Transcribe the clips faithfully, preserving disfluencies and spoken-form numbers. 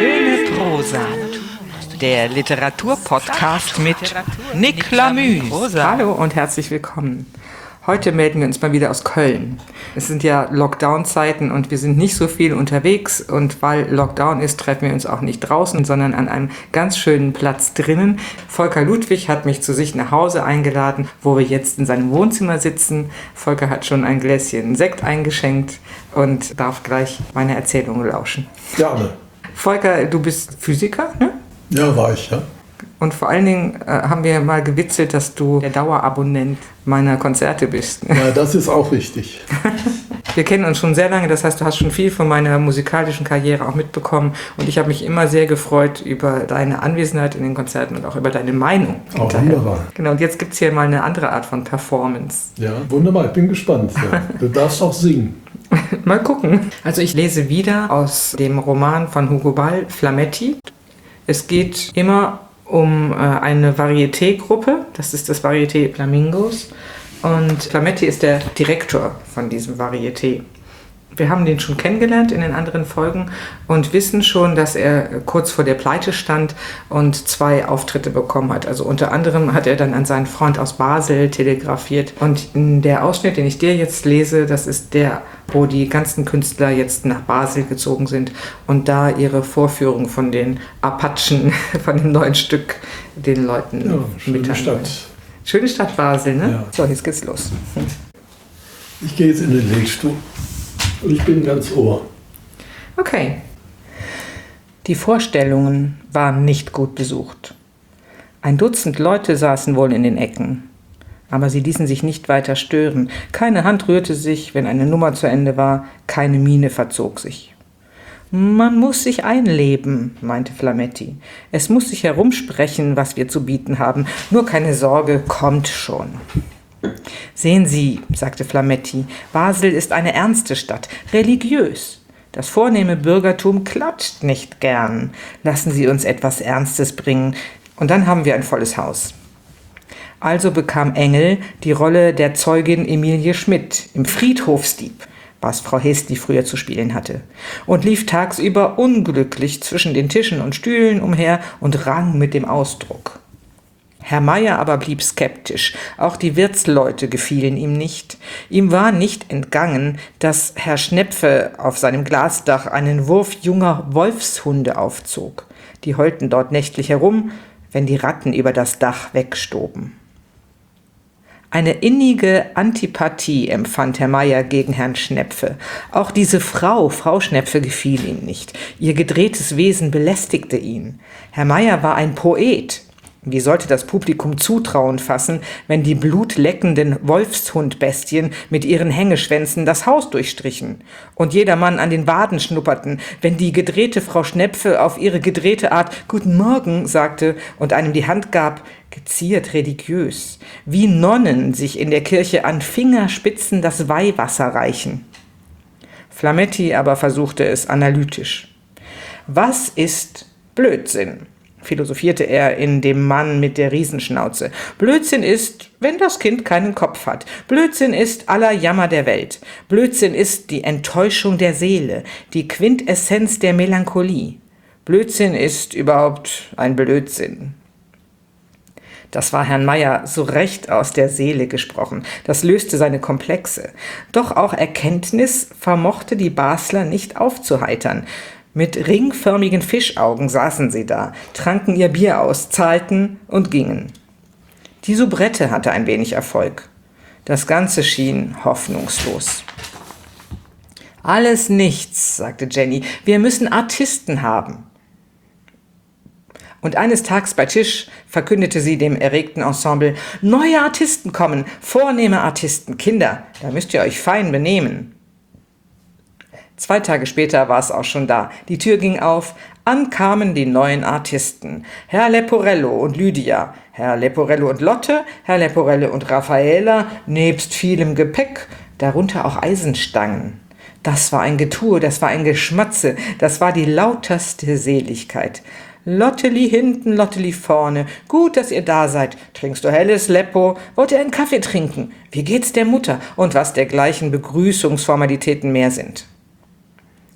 Schöne Prosa. Der Literaturpodcast mit Nick Lamüs. Hallo und herzlich willkommen. Heute melden wir uns mal wieder aus Köln. Es sind ja Lockdown-Zeiten und wir sind nicht so viel unterwegs. Und weil Lockdown ist, treffen wir uns auch nicht draußen, sondern an einem ganz schönen Platz drinnen. Volker Ludwig hat mich zu sich nach Hause eingeladen, wo wir jetzt in seinem Wohnzimmer sitzen. Volker hat schon ein Gläschen Sekt eingeschenkt und darf gleich meine Erzählung lauschen. Gerne. Volker, du bist Physiker, ne? Ja, war ich, ja. Und vor allen Dingen äh, haben wir mal gewitzelt, dass du der Dauerabonnent meiner Konzerte bist. Ja, das ist auch richtig. Wir kennen uns schon sehr lange, das heißt, du hast schon viel von meiner musikalischen Karriere auch mitbekommen. Und ich habe mich immer sehr gefreut über deine Anwesenheit in den Konzerten und auch über deine Meinung. Auch wunderbar. Genau, und jetzt gibt es hier mal eine andere Art von Performance. Ja, wunderbar, ich bin gespannt. Ja. Du darfst auch singen. Mal gucken. Also ich lese wieder aus dem Roman von Hugo Ball, Flametti. Es geht immer um äh, eine Varieté-Gruppe, das ist das Varieté Flamingos, und Flametti ist der Direktor von diesem Varieté. Wir haben den schon kennengelernt in den anderen Folgen und wissen schon, dass er kurz vor der Pleite stand und zwei Auftritte bekommen hat. Also unter anderem hat er dann an seinen Freund aus Basel telegrafiert. Und der Ausschnitt, den ich dir jetzt lese, das ist der, wo die ganzen Künstler jetzt nach Basel gezogen sind und da ihre Vorführung von den Apachen, von dem neuen Stück, den Leuten ja, schöne mitteilen. Stadt. Schöne Stadt Basel, ne? Ja. So, jetzt geht's los. Ich gehe jetzt in den Lehnstuhl. Und ich bin ganz ohr. Okay. Die Vorstellungen waren nicht gut besucht. Ein Dutzend Leute saßen wohl in den Ecken. Aber sie ließen sich nicht weiter stören. Keine Hand rührte sich, wenn eine Nummer zu Ende war. Keine Miene verzog sich. Man muss sich einleben, meinte Flametti. Es muss sich herumsprechen, was wir zu bieten haben. Nur keine Sorge, kommt schon. Sehen Sie, sagte Flametti, Basel ist eine ernste Stadt, religiös. Das vornehme Bürgertum klatscht nicht gern. Lassen Sie uns etwas Ernstes bringen, und dann haben wir ein volles Haus. Also bekam Engel die Rolle der Zeugin Emilie Schmidt im Friedhofsdieb, was Frau Hesti früher zu spielen hatte, und lief tagsüber unglücklich zwischen den Tischen und Stühlen umher und rang mit dem Ausdruck. Herr Meier aber blieb skeptisch, auch die Wirtsleute gefielen ihm nicht. Ihm war nicht entgangen, dass Herr Schnepfe auf seinem Glasdach einen Wurf junger Wolfshunde aufzog. Die heulten dort nächtlich herum, wenn die Ratten über das Dach wegstoben. Eine innige Antipathie empfand Herr Meier gegen Herrn Schnepfe. Auch diese Frau, Frau Schnepfe, gefiel ihm nicht. Ihr gedrehtes Wesen belästigte ihn. Herr Meier war ein Poet. Wie sollte das Publikum Zutrauen fassen, wenn die blutleckenden Wolfshundbestien mit ihren Hängeschwänzen das Haus durchstrichen und jedermann an den Waden schnupperten, wenn die gedrehte Frau Schnepfe auf ihre gedrehte Art »Guten Morgen« sagte und einem die Hand gab, geziert religiös, wie Nonnen sich in der Kirche an Fingerspitzen das Weihwasser reichen. Flametti aber versuchte es analytisch. Was ist Blödsinn? Philosophierte er in dem Mann mit der Riesenschnauze. Blödsinn ist, wenn das Kind keinen Kopf hat. Blödsinn ist aller Jammer der Welt. Blödsinn ist die Enttäuschung der Seele, die Quintessenz der Melancholie. Blödsinn ist überhaupt ein Blödsinn. Das war Herrn Meier so recht aus der Seele gesprochen. Das löste seine Komplexe. Doch auch Erkenntnis vermochte die Basler nicht aufzuheitern. Mit ringförmigen Fischaugen saßen sie da, tranken ihr Bier aus, zahlten und gingen. Die Soubrette hatte ein wenig Erfolg. Das Ganze schien hoffnungslos. Alles nichts, sagte Jenny. Wir müssen Artisten haben. Und eines Tages bei Tisch verkündete sie dem erregten Ensemble, neue Artisten kommen, vornehme Artisten, Kinder, da müsst ihr euch fein benehmen. Zwei Tage später war es auch schon da. Die Tür ging auf, an kamen die neuen Artisten. Herr Leporello und Lydia, Herr Leporello und Lotte, Herr Leporello und Raffaella, nebst vielem Gepäck, darunter auch Eisenstangen. Das war ein Getue, das war ein Geschmatze, das war die lauterste Seligkeit. Lotteli hinten, Lotteli vorne, gut, dass ihr da seid. Trinkst du helles, Leppo? Wollt ihr einen Kaffee trinken? Wie geht's der Mutter? Und was dergleichen Begrüßungsformalitäten mehr sind.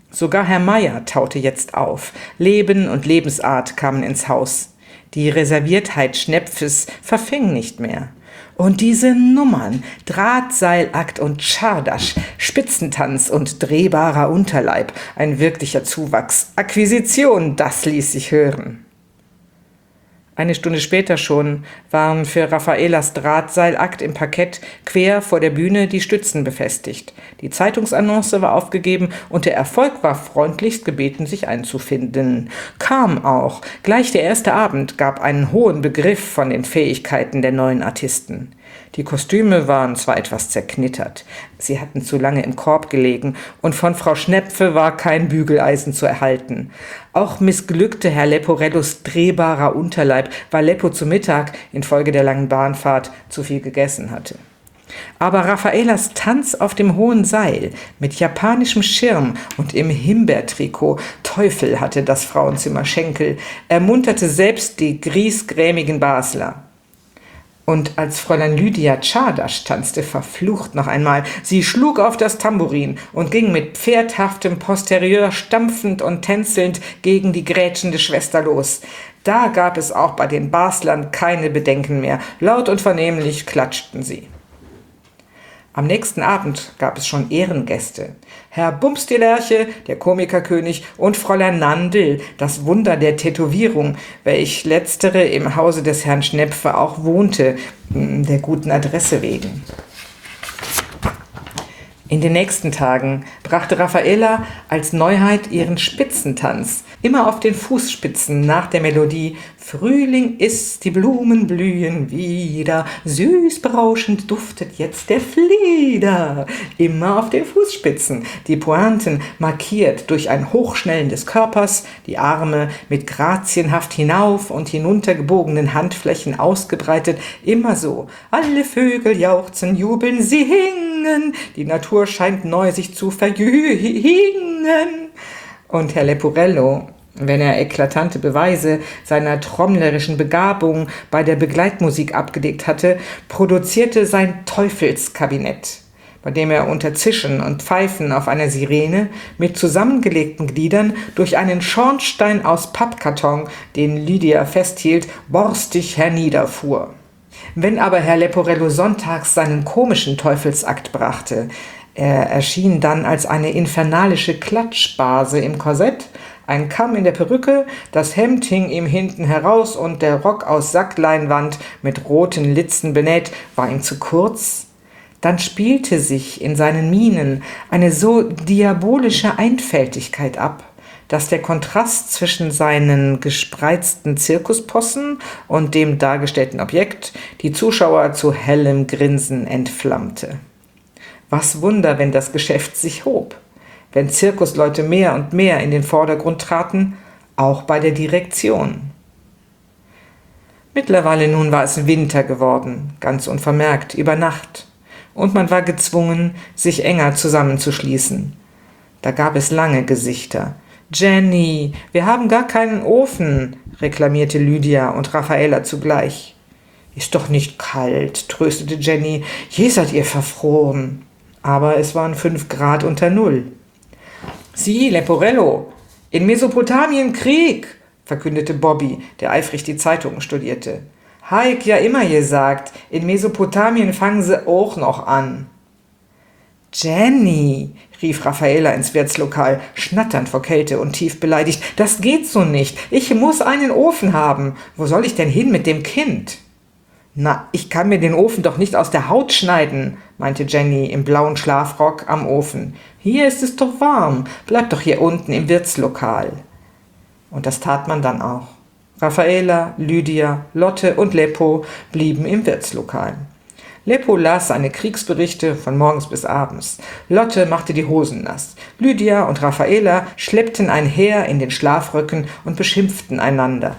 Sogar Herr Meier taute jetzt auf. Leben und Lebensart kamen ins Haus. Die Reserviertheit Schnepfes verfing nicht mehr. Und diese Nummern, Drahtseilakt und Czardasch, Spitzentanz und drehbarer Unterleib, ein wirklicher Zuwachs, Akquisition, das ließ sich hören. Eine Stunde später schon waren für Raffaelas Drahtseilakt im Parkett quer vor der Bühne die Stützen befestigt. Die Zeitungsannonce war aufgegeben und der Erfolg war freundlichst gebeten, sich einzufinden. Kam auch. Gleich der erste Abend gab einen hohen Begriff von den Fähigkeiten der neuen Artisten. Die Kostüme waren zwar etwas zerknittert, sie hatten zu lange im Korb gelegen und von Frau Schnepfe war kein Bügeleisen zu erhalten. Auch missglückte Herr Leporellos drehbarer Unterleib, weil Leppo zu Mittag infolge der langen Bahnfahrt zu viel gegessen hatte. Aber Raffaelas Tanz auf dem hohen Seil mit japanischem Schirm und im Himbeertrikot, Teufel hatte das Frauenzimmer Schenkel, ermunterte selbst die griesgrämigen Basler. Und als Fräulein Lydia Czardasch tanzte, verflucht noch einmal. Sie schlug auf das Tambourin und ging mit pferdhaftem Posterieur stampfend und tänzelnd gegen die grätschende Schwester los. Da gab es auch bei den Baslern keine Bedenken mehr. Laut und vernehmlich klatschten sie. Am nächsten Abend gab es schon Ehrengäste. Herr Bumps die Lerche, der Komikerkönig, und Fräulein Nandl, das Wunder der Tätowierung, welch letztere im Hause des Herrn Schnepfe auch wohnte, der guten Adresse wegen. In den nächsten Tagen brachte Raffaela als Neuheit ihren Spitzentanz, immer auf den Fußspitzen nach der Melodie »Frühling ist, die Blumen blühen wieder, süß berauschend duftet jetzt der Flieder«, immer auf den Fußspitzen, die Pointen markiert durch ein Hochschnellen des Körpers, die Arme mit grazienhaft hinauf und hinunter gebogenen Handflächen ausgebreitet, immer so. Alle Vögel jauchzen, jubeln, singen, die Natur scheint neu sich zu verjüngen. Und Herr Leporello, wenn er eklatante Beweise seiner trommlerischen Begabung bei der Begleitmusik abgelegt hatte, produzierte sein Teufelskabinett, bei dem er unter Zischen und Pfeifen auf einer Sirene mit zusammengelegten Gliedern durch einen Schornstein aus Pappkarton, den Lydia festhielt, borstig herniederfuhr. Wenn aber Herr Leporello sonntags seinen komischen Teufelsakt brachte, er erschien dann als eine infernalische Klatschbase im Korsett, ein Kamm in der Perücke, das Hemd hing ihm hinten heraus und der Rock aus Sackleinwand mit roten Litzen benäht war ihm zu kurz. Dann spielte sich in seinen Mienen eine so diabolische Einfältigkeit ab, dass der Kontrast zwischen seinen gespreizten Zirkuspossen und dem dargestellten Objekt die Zuschauer zu hellem Grinsen entflammte. Was Wunder, wenn das Geschäft sich hob, wenn Zirkusleute mehr und mehr in den Vordergrund traten, auch bei der Direktion. Mittlerweile nun war es Winter geworden, ganz unvermerkt, über Nacht, und man war gezwungen, sich enger zusammenzuschließen. Da gab es lange Gesichter. »Jenny, wir haben gar keinen Ofen«, reklamierte Lydia und Raffaela zugleich. »Ist doch nicht kalt«, tröstete Jenny, »je seid ihr verfroren.« Aber es waren fünf Grad unter Null. »Sieh, Leporello, in Mesopotamien Krieg«, verkündete Bobby, der eifrig die Zeitungen studierte. »Haik ja immer gesagt, in Mesopotamien fangen sie auch noch an.« »Jenny«, rief Raffaela ins Wirtslokal, schnatternd vor Kälte und tief beleidigt, »das geht so nicht. Ich muss einen Ofen haben. Wo soll ich denn hin mit dem Kind?« »Na, ich kann mir den Ofen doch nicht aus der Haut schneiden«, meinte Jenny im blauen Schlafrock am Ofen. »Hier ist es doch warm. Bleib doch hier unten im Wirtslokal.« Und das tat man dann auch. Raffaela, Lydia, Lotte und Leppo blieben im Wirtslokal. Leppo las seine Kriegsberichte von morgens bis abends. Lotte machte die Hosen nass. Lydia und Raffaela schleppten ein Heer in den Schlafröcken und beschimpften einander.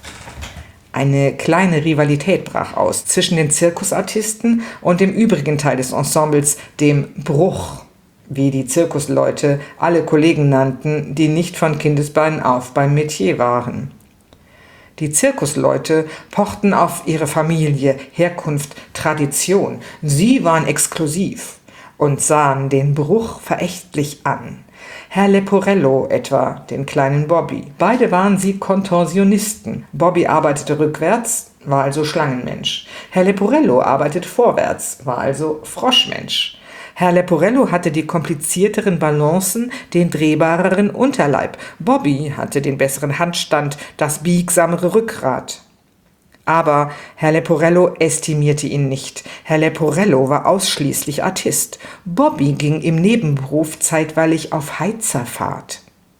Eine kleine Rivalität brach aus zwischen den Zirkusartisten und dem übrigen Teil des Ensembles, dem Bruch, wie die Zirkusleute alle Kollegen nannten, die nicht von Kindesbeinen auf beim Metier waren. Die Zirkusleute pochten auf ihre Familie, Herkunft, Tradition. Sie waren exklusiv und sahen den Bruch verächtlich an. Herr Leporello etwa, den kleinen Bobby. Beide waren sie Kontorsionisten. Bobby arbeitete rückwärts, war also Schlangenmensch. Herr Leporello arbeitet vorwärts, war also Froschmensch. Herr Leporello hatte die komplizierteren Balancen, den drehbareren Unterleib. Bobby hatte den besseren Handstand, das biegsamere Rückgrat. Aber Herr Leporello estimierte ihn nicht. Herr Leporello war ausschließlich Artist. Bobby ging im Nebenberuf zeitweilig auf Heizerfahrt.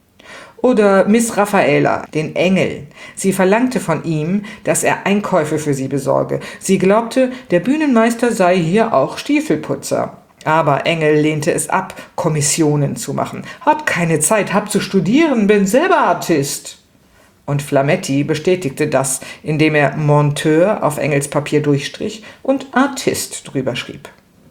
Oder Miss Raffaela, den Engel. Sie verlangte von ihm, dass er Einkäufe für sie besorge. Sie glaubte, der Bühnenmeister sei hier auch Stiefelputzer. Aber Engel lehnte es ab, Kommissionen zu machen. Hab keine Zeit, hab zu studieren, bin selber Artist. Und Flametti bestätigte das, indem er Monteur auf Engels Papier durchstrich und Artist drüber schrieb.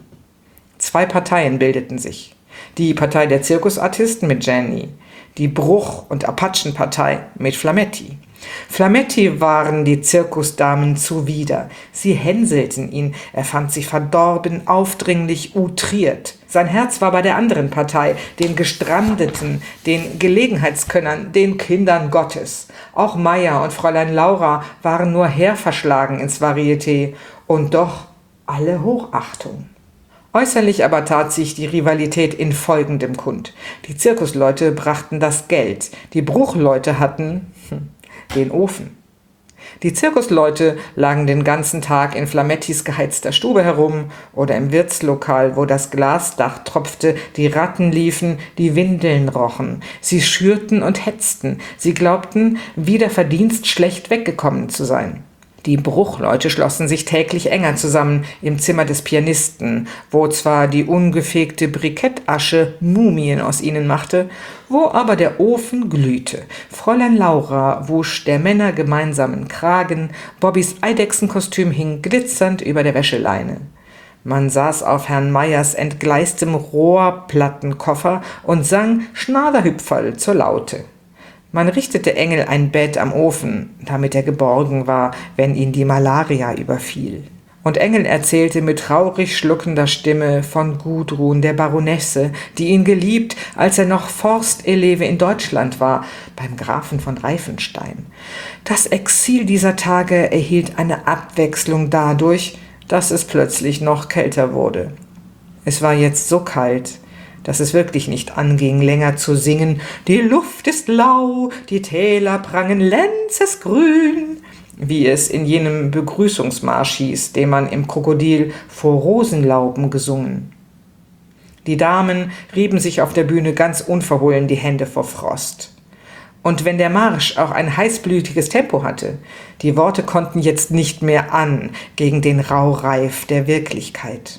Zwei Parteien bildeten sich. Die Partei der Zirkusartisten mit Jenny, die Bruch- und Apachenpartei mit Flametti. Flametti waren die Zirkusdamen zuwider. Sie hänselten ihn, er fand sie verdorben, aufdringlich, outriert. Sein Herz war bei der anderen Partei, den Gestrandeten, den Gelegenheitskönnern, den Kindern Gottes. Auch Meier und Fräulein Laura waren nur herverschlagen ins Varieté und doch alle Hochachtung. Äußerlich aber tat sich die Rivalität in folgendem kund. Die Zirkusleute brachten das Geld, die Bruchleute hatten hm, den Ofen. Die Zirkusleute lagen den ganzen Tag in Flamettis geheizter Stube herum oder im Wirtslokal, wo das Glasdach tropfte, die Ratten liefen, die Windeln rochen. Sie schürten und hetzten. Sie glaubten, wider Verdienst schlecht weggekommen zu sein. Die Bruchleute schlossen sich täglich enger zusammen im Zimmer des Pianisten, wo zwar die ungefegte Brikettasche Mumien aus ihnen machte, wo aber der Ofen glühte. Fräulein Laura wusch der Männer gemeinsamen Kragen, Bobbys Eidechsenkostüm hing glitzernd über der Wäscheleine. Man saß auf Herrn Meyers entgleistem Rohrplattenkoffer und sang Schnaderhüpferl zur Laute. Man richtete Engel ein Bett am Ofen, damit er geborgen war, wenn ihn die Malaria überfiel. Und Engel erzählte mit traurig schluckender Stimme von Gudrun, der Baronesse, die ihn geliebt, als er noch Forsteleve in Deutschland war, beim Grafen von Reifenstein. Das Exil dieser Tage erhielt eine Abwechslung dadurch, dass es plötzlich noch kälter wurde. Es war jetzt so kalt, dass es wirklich nicht anging, länger zu singen. Die Luft ist lau, die Täler prangen lenzesgrün, wie es in jenem Begrüßungsmarsch hieß, den man im Krokodil vor Rosenlauben gesungen. Die Damen rieben sich auf der Bühne ganz unverhohlen die Hände vor Frost. Und wenn der Marsch auch ein heißblütiges Tempo hatte, die Worte konnten jetzt nicht mehr an gegen den Raureif der Wirklichkeit.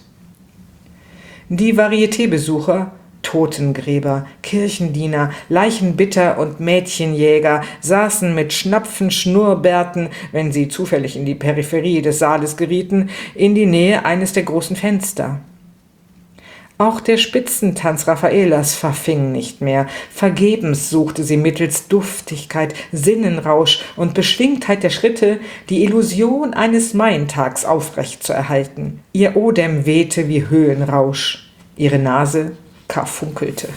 Die Varieté-Besucher, Totengräber, Kirchendiener, Leichenbitter und Mädchenjäger saßen mit schnapfen Schnurrbärten, wenn sie zufällig in die Peripherie des Saales gerieten, in die Nähe eines der großen Fenster. Auch der Spitzentanz Raffaelas verfing nicht mehr. Vergebens suchte sie mittels Duftigkeit, Sinnenrausch und Beschwingtheit der Schritte die Illusion eines Maientags aufrecht zu erhalten. Ihr Odem wehte wie Höhenrausch, ihre Nase karfunkelte.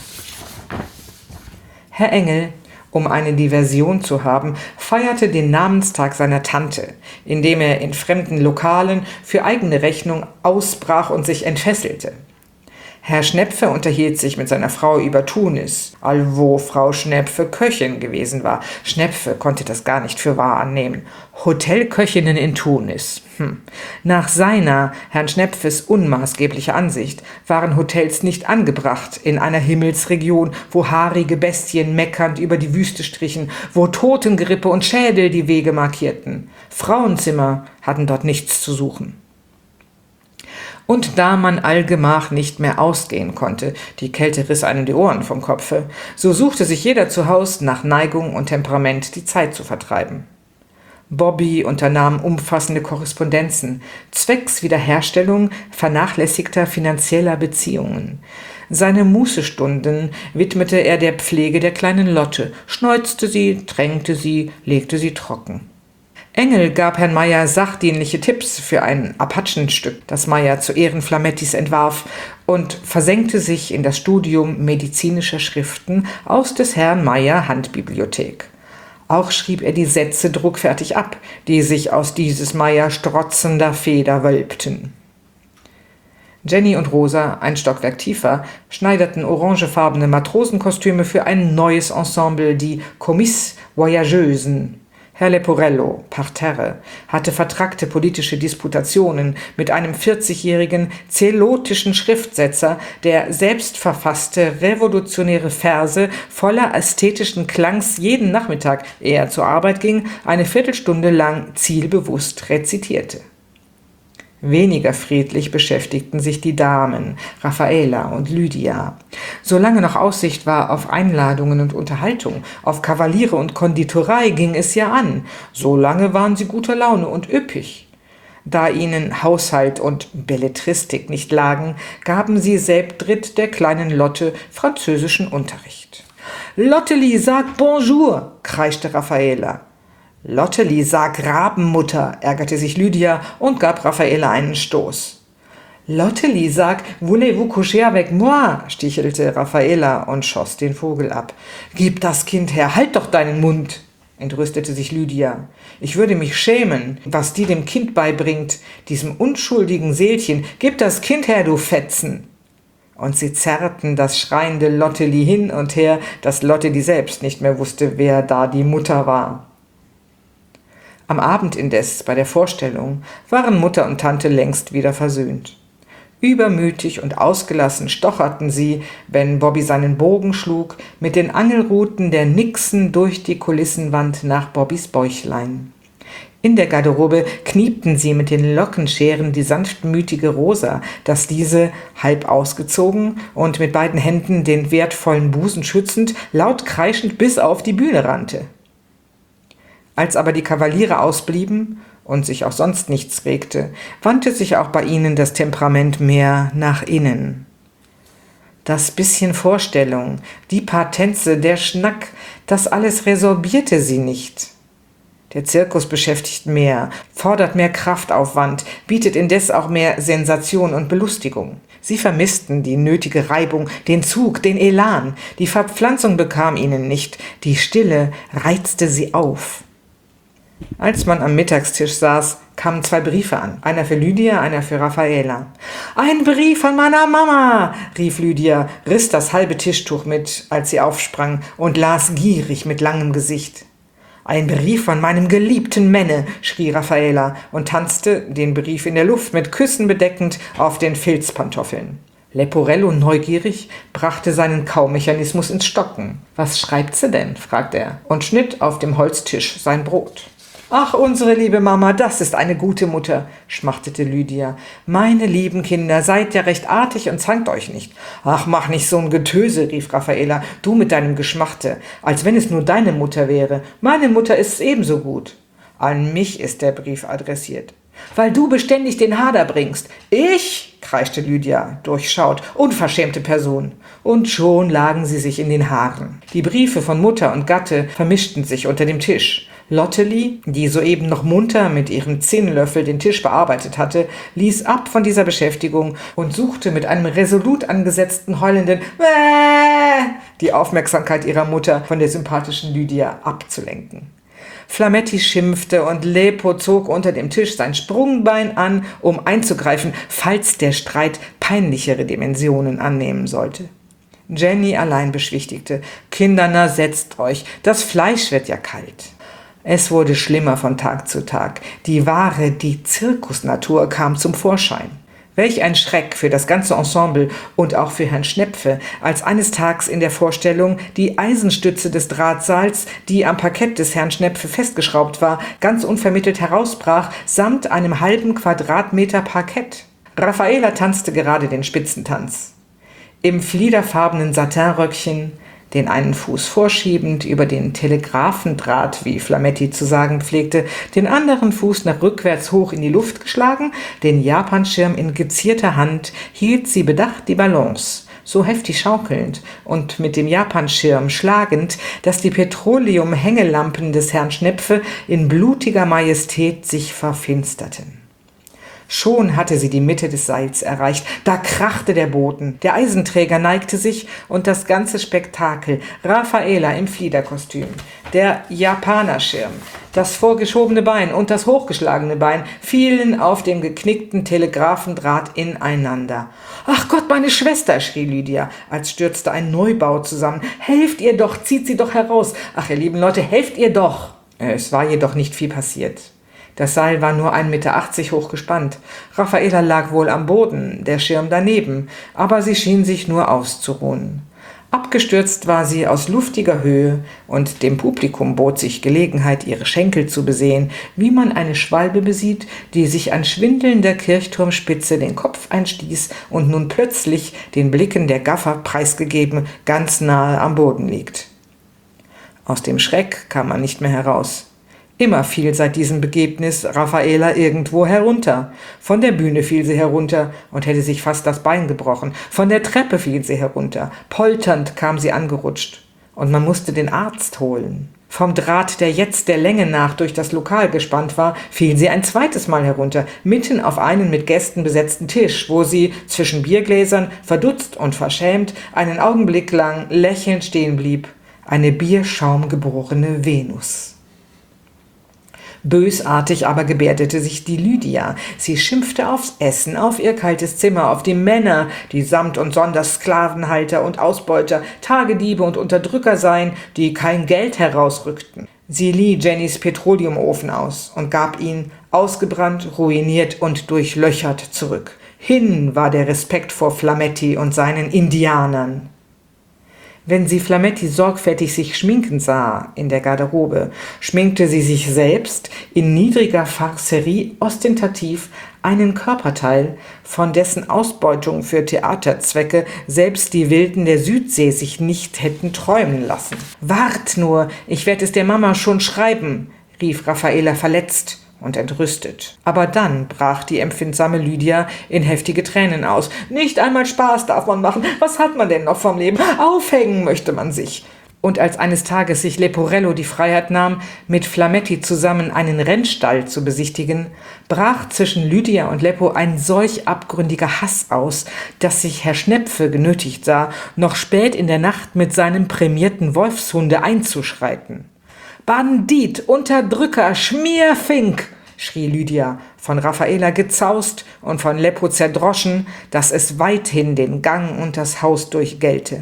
Herr Engel, um eine Diversion zu haben, feierte den Namenstag seiner Tante, indem er in fremden Lokalen für eigene Rechnung ausbrach und sich entfesselte. Herr Schnepfe unterhielt sich mit seiner Frau über Tunis, allwo Frau Schnepfe Köchin gewesen war. Schnepfe konnte das gar nicht für wahr annehmen. Hotelköchinnen in Tunis. Hm. Nach seiner, Herrn Schnepfes unmaßgeblicher Ansicht, waren Hotels nicht angebracht in einer Himmelsregion, wo haarige Bestien meckernd über die Wüste strichen, wo Totengerippe und Schädel die Wege markierten. Frauenzimmer hatten dort nichts zu suchen. Und da man allgemach nicht mehr ausgehen konnte, die Kälte riss einem die Ohren vom Kopfe, so suchte sich jeder zu Haus nach Neigung und Temperament die Zeit zu vertreiben. Bobby unternahm umfassende Korrespondenzen, zwecks Wiederherstellung vernachlässigter finanzieller Beziehungen. Seine Mußestunden widmete er der Pflege der kleinen Lotte, schneuzte sie, tränkte sie, legte sie trocken. Engel gab Herrn Meyer sachdienliche Tipps für ein Apachenstück, das Meyer zu Ehren Flamettis entwarf, und versenkte sich in das Studium medizinischer Schriften aus des Herrn Meyer Handbibliothek. Auch schrieb er die Sätze druckfertig ab, die sich aus dieses Meyer strotzender Feder wölbten. Jenny und Rosa, ein Stockwerk tiefer, schneiderten orangefarbene Matrosenkostüme für ein neues Ensemble, die Comices Voyageusen. Herr Leporello, Parterre, hatte vertrackte politische Disputationen mit einem vierzigjährigen zelotischen Schriftsetzer, der selbstverfasste revolutionäre Verse voller ästhetischen Klangs jeden Nachmittag, ehe er zur Arbeit ging, eine Viertelstunde lang zielbewusst rezitierte. Weniger friedlich beschäftigten sich die Damen, Raffaela und Lydia. Solange noch Aussicht war auf Einladungen und Unterhaltung, auf Kavaliere und Konditorei ging es ja an, solange waren sie guter Laune und üppig. Da ihnen Haushalt und Belletristik nicht lagen, gaben sie selbdritt der kleinen Lotte französischen Unterricht. »Lotteli, sag Bonjour«, kreischte Raffaela. »Lotteli, sag Rabenmutter«, ärgerte sich Lydia und gab Raffaela einen Stoß. »Lotteli, sag Voulez-vous coucher avec moi«, stichelte Raffaela und schoss den Vogel ab. »Gib das Kind her, halt doch deinen Mund«, entrüstete sich Lydia. »Ich würde mich schämen, was die dem Kind beibringt, diesem unschuldigen Seelchen. Gib das Kind her, du Fetzen!« Und sie zerrten das schreiende Lotteli hin und her, dass Lotteli selbst nicht mehr wusste, wer da die Mutter war. Am Abend indes, bei der Vorstellung, waren Mutter und Tante längst wieder versöhnt. Übermütig und ausgelassen stocherten sie, wenn Bobby seinen Bogen schlug, mit den Angelruten der Nixen durch die Kulissenwand nach Bobbys Bäuchlein. In der Garderobe kniepten sie mit den Lockenscheren die sanftmütige Rosa, dass diese, halb ausgezogen und mit beiden Händen den wertvollen Busen schützend, laut kreischend bis auf die Bühne rannte. Als aber die Kavaliere ausblieben und sich auch sonst nichts regte, wandte sich auch bei ihnen das Temperament mehr nach innen. Das bisschen Vorstellung, die paar Tänze, der Schnack, das alles resorbierte sie nicht. Der Zirkus beschäftigt mehr, fordert mehr Kraftaufwand, bietet indes auch mehr Sensation und Belustigung. Sie vermissten die nötige Reibung, den Zug, den Elan. Die Verpflanzung bekam ihnen nicht, die Stille reizte sie auf. Als man am Mittagstisch saß, kamen zwei Briefe an. Einer für Lydia, einer für Raffaela. »Ein Brief von meiner Mama«, rief Lydia, riss das halbe Tischtuch mit, als sie aufsprang, und las gierig mit langem Gesicht. »Ein Brief von meinem geliebten Männe«, schrie Raffaela und tanzte, den Brief in der Luft mit Küssen bedeckend, auf den Filzpantoffeln. Leporello, neugierig, brachte seinen Kaumechanismus ins Stocken. »Was schreibt sie denn?« fragte er und schnitt auf dem Holztisch sein Brot. »Ach, unsere liebe Mama, das ist eine gute Mutter«, schmachtete Lydia. »Meine lieben Kinder, seid ja recht artig und zankt euch nicht.« »Ach, mach nicht so ein Getöse«, rief Raffaela, »du mit deinem Geschmachte, als wenn es nur deine Mutter wäre. Meine Mutter ist's ebenso gut.« »An mich ist der Brief adressiert.« »Weil du beständig den Hader bringst.« »Ich?«, kreischte Lydia, durchschaut, »unverschämte Person.« Und schon lagen sie sich in den Haaren. Die Briefe von Mutter und Gatte vermischten sich unter dem Tisch. Lotteli, die soeben noch munter mit ihrem Zinnlöffel den Tisch bearbeitet hatte, ließ ab von dieser Beschäftigung und suchte mit einem resolut angesetzten heulenden Wäh die Aufmerksamkeit ihrer Mutter von der sympathischen Lydia abzulenken. Flametti schimpfte und Lepo zog unter dem Tisch sein Sprungbein an, um einzugreifen, falls der Streit peinlichere Dimensionen annehmen sollte. Jenny allein beschwichtigte: »Kinder, na setzt euch, das Fleisch wird ja kalt.« Es wurde schlimmer von Tag zu Tag. Die wahre, die Zirkusnatur kam zum Vorschein. Welch ein Schreck für das ganze Ensemble und auch für Herrn Schnepfe, als eines Tags in der Vorstellung die Eisenstütze des Drahtseils, die am Parkett des Herrn Schnepfe festgeschraubt war, ganz unvermittelt herausbrach, samt einem halben Quadratmeter Parkett. Raffaela tanzte gerade den Spitzentanz. Im fliederfarbenen Satinröckchen, den einen Fuß vorschiebend über den Telegraphendraht, wie Flametti zu sagen pflegte, den anderen Fuß nach rückwärts hoch in die Luft geschlagen, den Japanschirm in gezierter Hand, hielt sie bedacht die Balance, so heftig schaukelnd und mit dem Japanschirm schlagend, dass die Petroleum-Hängelampen des Herrn Schnepfe in blutiger Majestät sich verfinsterten. Schon hatte sie die Mitte des Seils erreicht, da krachte der Boden, der Eisenträger neigte sich und das ganze Spektakel, Raffaela im Fliederkostüm, der Japanerschirm, das vorgeschobene Bein und das hochgeschlagene Bein fielen auf dem geknickten Telegraphendraht ineinander. »Ach Gott, meine Schwester«, schrie Lydia, als stürzte ein Neubau zusammen. »Helft ihr doch, zieht sie doch heraus! Ach, ihr lieben Leute, helft ihr doch!« Es war jedoch nicht viel passiert. Das Seil war nur ein Meter achtzig hoch gespannt. Raffaela lag wohl am Boden, der Schirm daneben, aber sie schien sich nur auszuruhen. Abgestürzt war sie aus luftiger Höhe, und dem Publikum bot sich Gelegenheit, ihre Schenkel zu besehen, wie man eine Schwalbe besieht, die sich an schwindelnder Kirchturmspitze den Kopf einstieß und nun plötzlich, den Blicken der Gaffer preisgegeben, ganz nahe am Boden liegt. Aus dem Schreck kam man nicht mehr heraus. Immer fiel seit diesem Begebnis Raffaela irgendwo herunter. Von der Bühne fiel sie herunter und hätte sich fast das Bein gebrochen. Von der Treppe fiel sie herunter. Polternd kam sie angerutscht. Und man musste den Arzt holen. Vom Draht, der jetzt der Länge nach durch das Lokal gespannt war, fiel sie ein zweites Mal herunter, mitten auf einen mit Gästen besetzten Tisch, wo sie zwischen Biergläsern, verdutzt und verschämt, einen Augenblick lang lächelnd stehen blieb. Eine bierschaumgeborene Venus. Bösartig aber gebärdete sich die Lydia. Sie schimpfte aufs Essen, auf ihr kaltes Zimmer, auf die Männer, die samt und sonders Sklavenhalter und Ausbeuter, Tagediebe und Unterdrücker seien, die kein Geld herausrückten. Sie lieh Jennys Petroleumofen aus und gab ihn, ausgebrannt, ruiniert und durchlöchert, zurück. Hin war der Respekt vor Flametti und seinen Indianern. Wenn sie Flametti sorgfältig sich schminken sah in der Garderobe, schminkte sie sich selbst in niedriger Farcerie ostentativ einen Körperteil, von dessen Ausbeutung für Theaterzwecke selbst die Wilden der Südsee sich nicht hätten träumen lassen. »Wart nur, ich werde es der Mama schon schreiben«, rief Raffaela verletzt und entrüstet. Aber dann brach die empfindsame Lydia in heftige Tränen aus. »Nicht einmal Spaß darf man machen. Was hat man denn noch vom Leben? Aufhängen möchte man sich.« Und als eines Tages sich Leporello die Freiheit nahm, mit Flametti zusammen einen Rennstall zu besichtigen, brach zwischen Lydia und Leppo ein solch abgründiger Hass aus, dass sich Herr Schnepfe genötigt sah, noch spät in der Nacht mit seinem prämierten Wolfshunde einzuschreiten. »Bandit, Unterdrücker, Schmierfink«, schrie Lydia, von Raffaela gezaust und von Leppo zerdroschen, dass es weithin den Gang und das Haus durchgellte.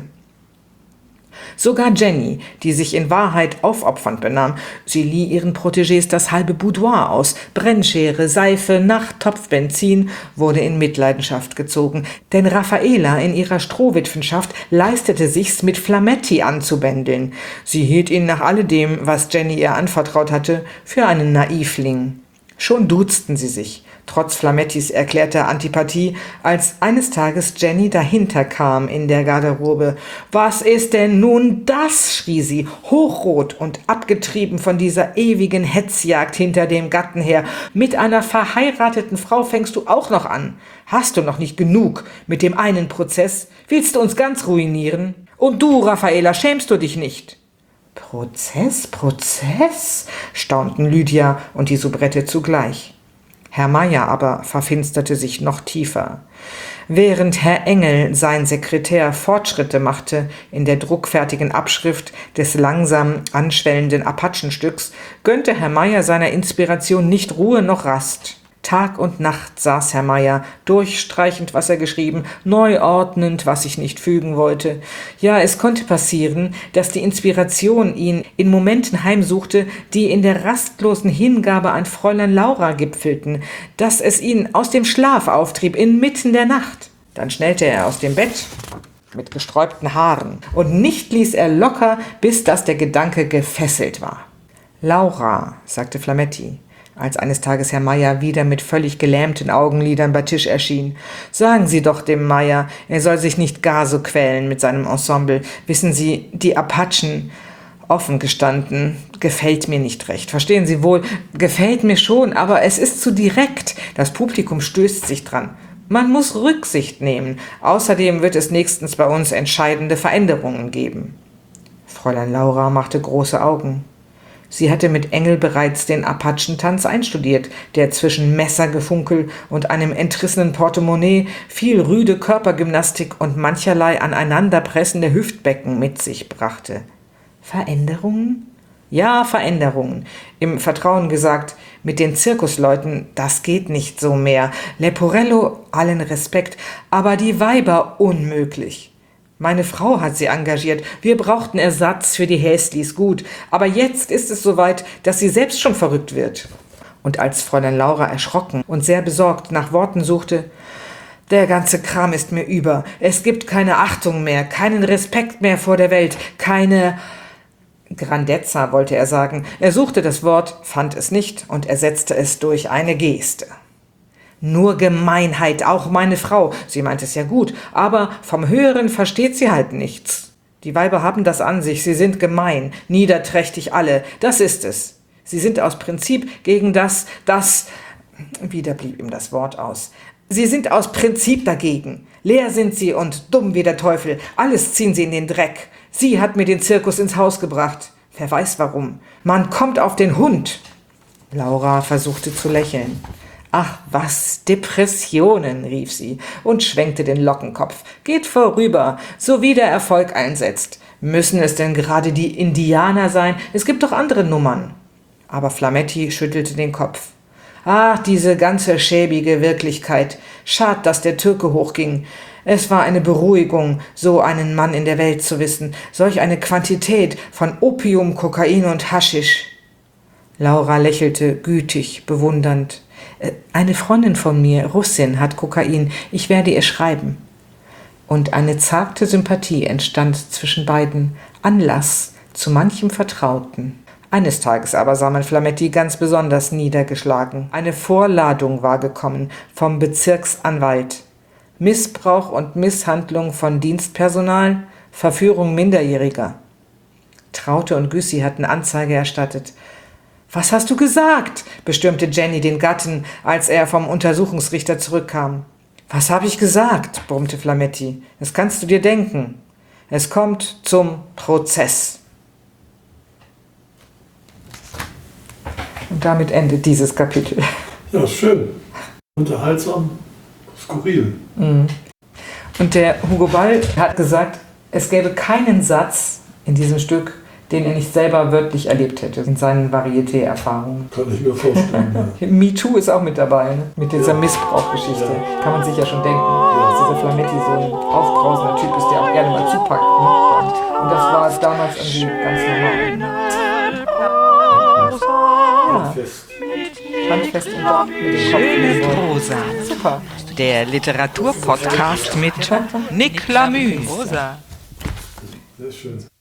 Sogar Jenny, die sich in Wahrheit aufopfernd benahm, sie lieh ihren Protégés das halbe Boudoir aus, Brennschere, Seife, Nachttopf, Benzin, wurde in Mitleidenschaft gezogen, denn Raffaela in ihrer Strohwitwenschaft leistete sich's, mit Flametti anzubändeln. Sie hielt ihn nach alledem, was Jenny ihr anvertraut hatte, für einen Naivling. Schon duzten sie sich, trotz Flamettis erklärter Antipathie, als eines Tages Jenny dahinter kam in der Garderobe. »Was ist denn nun das?« schrie sie, hochrot und abgetrieben von dieser ewigen Hetzjagd hinter dem Gatten her. »Mit einer verheirateten Frau fängst du auch noch an. Hast du noch nicht genug mit dem einen Prozess? Willst du uns ganz ruinieren? Und du, Raffaela, schämst du dich nicht?« »Prozess, Prozess?« staunten Lydia und die Soubrette zugleich. Herr Meier aber verfinsterte sich noch tiefer. Während Herr Engel, sein Sekretär, Fortschritte machte in der druckfertigen Abschrift des langsam anschwellenden Apachenstücks, gönnte Herr Meier seiner Inspiration nicht Ruhe noch Rast. Tag und Nacht saß Herr Meier, durchstreichend, was er geschrieben, neu ordnend, was sich nicht fügen wollte. Ja, es konnte passieren, dass die Inspiration ihn in Momenten heimsuchte, die in der rastlosen Hingabe an Fräulein Laura gipfelten, dass es ihn aus dem Schlaf auftrieb, inmitten der Nacht. Dann schnellte er aus dem Bett mit gesträubten Haaren, und nicht ließ er locker, bis dass der Gedanke gefesselt war. »Laura«, sagte Flametti, als eines Tages Herr Meier wieder mit völlig gelähmten Augenlidern bei Tisch erschien. »Sagen Sie doch dem Meier, er soll sich nicht gar so quälen mit seinem Ensemble. Wissen Sie, die Apachen, offen gestanden, gefällt mir nicht recht. Verstehen Sie wohl, gefällt mir schon, aber es ist zu direkt. Das Publikum stößt sich dran. Man muss Rücksicht nehmen. Außerdem wird es nächstens bei uns entscheidende Veränderungen geben. Fräulein Laura machte große Augen. Sie hatte mit Engel bereits den Apachentanz einstudiert, der zwischen Messergefunkel und einem entrissenen Portemonnaie viel rüde Körpergymnastik und mancherlei aneinanderpressende Hüftbecken mit sich brachte. Veränderungen? Ja, Veränderungen. Im Vertrauen gesagt, mit den Zirkusleuten, das geht nicht so mehr. Leporello, allen Respekt, aber die Weiber unmöglich. Meine Frau hat sie engagiert. Wir brauchten Ersatz für die Häslis, gut. Aber jetzt ist es soweit, dass sie selbst schon verrückt wird. Und als Fräulein Laura erschrocken und sehr besorgt nach Worten suchte, der ganze Kram ist mir über. Es gibt keine Achtung mehr, keinen Respekt mehr vor der Welt, keine Grandezza, wollte er sagen. Er suchte das Wort, fand es nicht und ersetzte es durch eine Geste. Nur Gemeinheit, auch meine Frau. Sie meint es ja gut, aber vom Höheren versteht sie halt nichts. Die Weiber haben das an sich, sie sind gemein, niederträchtig alle, das ist es. Sie sind aus Prinzip gegen das, das, wieder blieb ihm das Wort aus. Sie sind aus Prinzip dagegen. Leer sind sie und dumm wie der Teufel, alles ziehen sie in den Dreck. Sie hat mir den Zirkus ins Haus gebracht. Wer weiß warum. Man kommt auf den Hund. Laura versuchte zu lächeln. »Ach was, Depressionen«, rief sie und schwenkte den Lockenkopf. »Geht vorüber, so wie der Erfolg einsetzt. Müssen es denn gerade die Indianer sein? Es gibt doch andere Nummern.« Aber Flametti schüttelte den Kopf. »Ach, diese ganze schäbige Wirklichkeit. Schad, dass der Türke hochging. Es war eine Beruhigung, so einen Mann in der Welt zu wissen. Solch eine Quantität von Opium, Kokain und Haschisch.« Laura lächelte gütig, bewundernd. »Eine Freundin von mir, Russin, hat Kokain. Ich werde ihr schreiben.« Und eine zagte Sympathie entstand zwischen beiden, Anlass zu manchem Vertrauten. Eines Tages aber sah man Flametti ganz besonders niedergeschlagen. Eine Vorladung war gekommen vom Bezirksanwalt. Missbrauch und Misshandlung von Dienstpersonal, Verführung Minderjähriger. Traute und Güssi hatten Anzeige erstattet. »Was hast du gesagt?« bestürmte Jenny den Gatten, als er vom Untersuchungsrichter zurückkam. »Was habe ich gesagt?« brummte Flametti. »Das kannst du dir denken. Es kommt zum Prozess.« Und damit endet dieses Kapitel. Ja, schön. Unterhaltsam, skurril. Mhm. Und der Hugo Ball hat gesagt, es gäbe keinen Satz in diesem Stück, den er nicht selber wörtlich erlebt hätte, in seinen Varieté-Erfahrungen. Kann ich mir vorstellen, ja. MeToo ist auch mit dabei, ne? Mit dieser Ja. Missbrauchgeschichte. Ja. Kann man sich ja schon denken, dass dieser Flametti so ein aufbrausender Typ ist, der auch gerne mal zupackt. Ne? Und das war damals irgendwie ganz normal. Ja. Handfest. Handfest und doch mit dem Kopf. Schöne Prosa. Super. Der Literaturpodcast mit Nick Lamüs. Sehr schön.